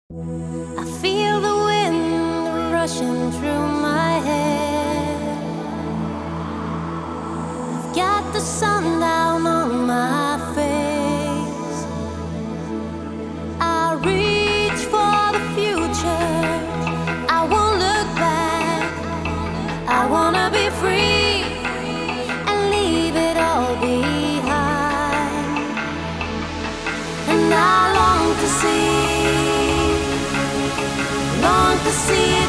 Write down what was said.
I feel the wind rushing through my hair. I've got the sun down on my face. I reach for the future. I won't look back. I wanna be free and leave it all behind. And I long to see